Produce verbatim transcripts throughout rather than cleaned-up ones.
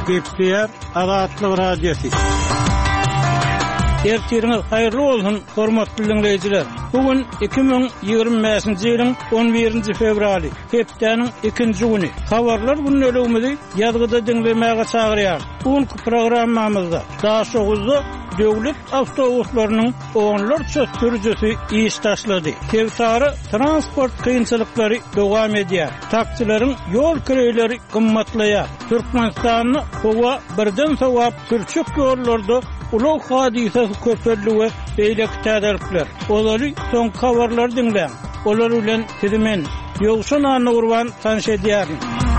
Gepler Azatlyk Radiosu. Ertiriniz hayırlı olsun, hormatly dinleyijiler. Bugün iki bin ýygrimiňji ýylyň on birinji fevraly, hepdeniň ikinji güni. Habarlar bunun ölegimizi ýazgyda dinlemäge çagyrýar. Bugünkü programmamyzda daşoguzda döwlet awtobuslarynyň oňlar çöktürjüsi iş taşlady. Tewsary transport kynçylyklary dowam edýär. Taksilerin ýol kireýleri gymmatlaýar. Türkmenistanyň howa birden sowap sürçük ýollarda ulug hadisesi köpürlüğü beýleki täderlikler. Olary soň habarlar dinleň. Olar bilen sizimen ýogşan anyny urban tanış edýär.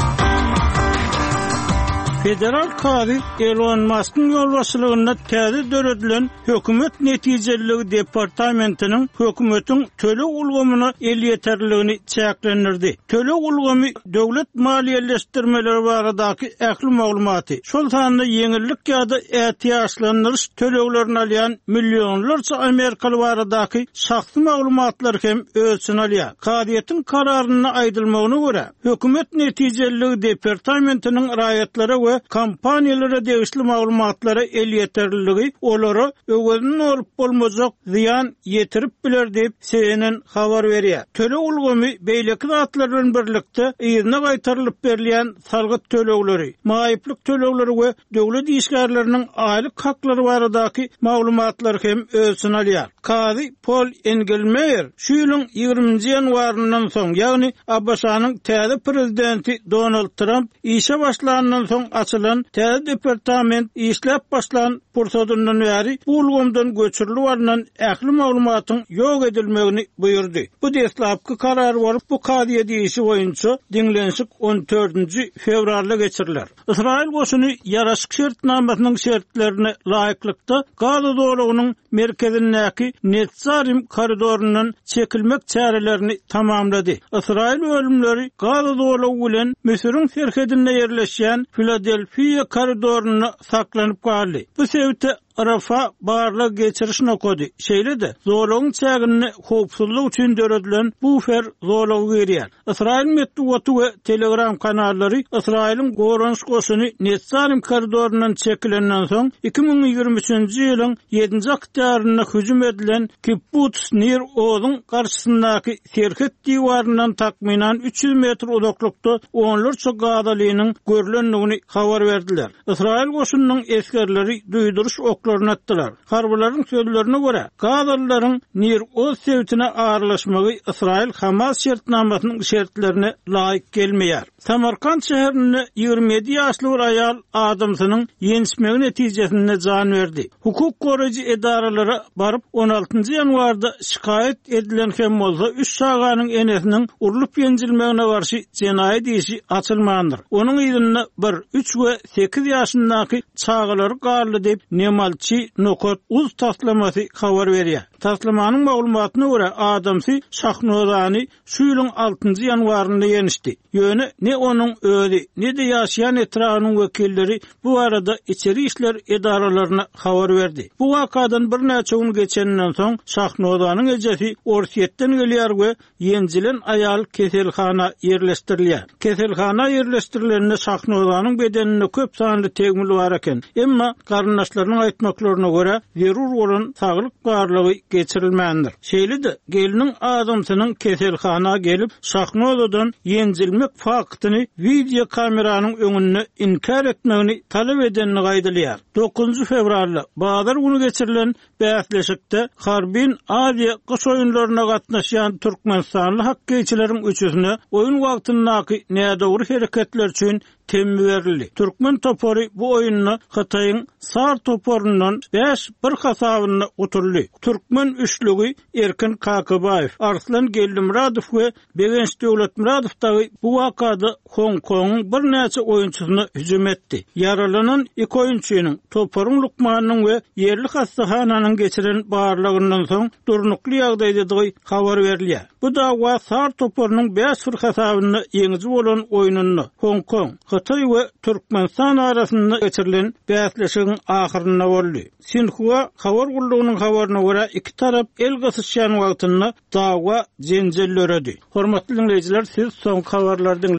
Federal Kadi Elon Musk'ın yol başçılığında täze döredilen hökümet netijeliligi departamentinin hökümetin tölek ulgamyna el yeterliligini çäklendirdi. Tölek ulgamy döwlet maliýeleşdirmeleri baradaky ähli maglumaty. Şol sanda ýeňillik ýa-da ähtiýaçlandyryş töleklerini alýan millionlarça Amerikaly baradaky şahsy maglumatlar hem ölçüni alýar. Kadiýetin kararyny aýdylmagyna görä, hökümet netijeliligi departamentiniň raýatlara we kampaniýalara degişli maglumatlara el yeterliligi olara öwedin olup bolmazak ziyan yetirip biler diýip C N N habar berýär. Tölek ulgamy beýleki zatlar bilen birlikde ýerine gaýtarylyp berilýän salgyt tölekleri, maýyplyk tölekleri we döwlet işgärleriniň aýlyk haklary baradaky maglumatlar hem ölçüni alýar. Kadi Paul Engelmeyer şu ýylyň ýygrimiňji ýanwaryndan soň, ýagny Abbasanyň täze prezidenti Donald Trump işe başlanandan soň açylan täze departament işläp başlan pursatyndan bäri bu ulgamdan göçürilip barnan ähli maglumatyň ýok edilmegini buyurdy. Bu deslapky karar bolup bu kadiýe diýişi boýunça dinlenşik on dördünji fevralda geçiriler. Israil goşuny ýaraşyk şertnamasynyň şertlerini laýyklykda Gaza dowlatynyň merkezindäki Netzarim koridorundan çekilmek çärelerini tamamlady. Israil ölümleri Gaza dowlaty bilen Misiriň serhedinde ýerleşýän Filadelfiýa koridoruny saklanyp galdy. Bu sebäpde Rafa barla geçiriş nokody. Şeýle-de zorlugyň çägini howpsuzlyk üçin döredilen bufer zorlugy berýär. Israil medeniýeti we Telegram kanallary Israil'in goranç goşuny Netzarim koridorundan çekilenden soň iki bin ýygrimi üçinji ýylyň ýedinji oktýaryna hüjüm edilen Kibbutz Nir Oz'un garşysyndaky serhet diwaryndan takminan üç yüz metr uzaklykda onlarça Gazalynyň görülendigini habar berdiler. Israil goşunynyň eskerleri duýduruş oklaryny atdylar. Harbylaryň sözlerine görä, Gazalylaryň Nir Oz sebätine ağırlaşmagy Israil Hamas şertnamasynyň şertlerine laýyk gelmeýär. Samarkand şäherinde ýygrimi ýedi ýaşly bir aýal adamsynyň ýenişmegi netijesinde jan berdi. Hukuk goraýjy edaralara baryp on altynji ýanwarda şikayet edilen hem bolsa üç şaganyň enesiniň urulyp ýenjilmegine garşy jenaýat işi açylmandyr. Onuň ýylyna bir, üç we sekiz ýaşyndaky çagalary garly diýip Nemalçy Nokot uz taslamasy habar berýär. Taslamanyň maglumatyna görä adamsy Şahnozany şu ýylyň altynji ýanwarynda ýenişdi. Ýöne ne onuň özi, ne de ýaşaýan etragynyň wekilleri bu arada içeri işler edaralaryna habar berdi. Bu wakadan bir näçe gün geçenden soň Şahnozanyň ejesi Orsiýetden gelýär we ýenjilen aýal keselhana ýerleşdirilýär. Keselhana ýerleşdirilende Şahnozanyň bedeninde köp sanly tegmil bar eken. Emma garyndaşlarynyň aýtmaklaryna görä zerur bolan saglyk barlygy geçirilmändir. Şeýle-de geliniň adamsynyň keselhana gelip Şahnozadan ýenjilmek faktyny video kameranyň öňünde inkar etmegini talep edenini gaýdylýar. dokuzunji fevralda bazar günü geçirilen bäsleşikde Harbin Aziýa gyş oýunlaryna gatnaşýan türkmenistanly hakkyçylariň üçüsine oýun wagtyndaky nädogry hereketler üçin temmi berildi. Türkmen topory bu oýunny Hataýyň Sar toporundan beş bir hasabyny oturly. Türkmen üçlügi Erkin Kakybaýew, Arslan Gellimuradow we Begenç Döwletmuradow dagy bu wakada Hong Kong'un bir näçe oýunçusyna hüjüm etdi. Yaralanan iki oýunçunyň Toporun Lukmanyň we yerli hastahananyň geçiren barlygyndan soň durnukly ýagdaýda habar berilýär. Bu da Sar toporunyň beş bir hasabyny ýeňiji bolan oýunyny Hong Kong, Hataý we Türkmenistan arasynda geçirilen bäsleşigiň ahyryna boldy. Sinhua habar gullugynyň habaryna görä iki tarap el gasyşýan wagtynda dawa jenjellöredi. Hormatly dinleyijiler, siz soň habarlardan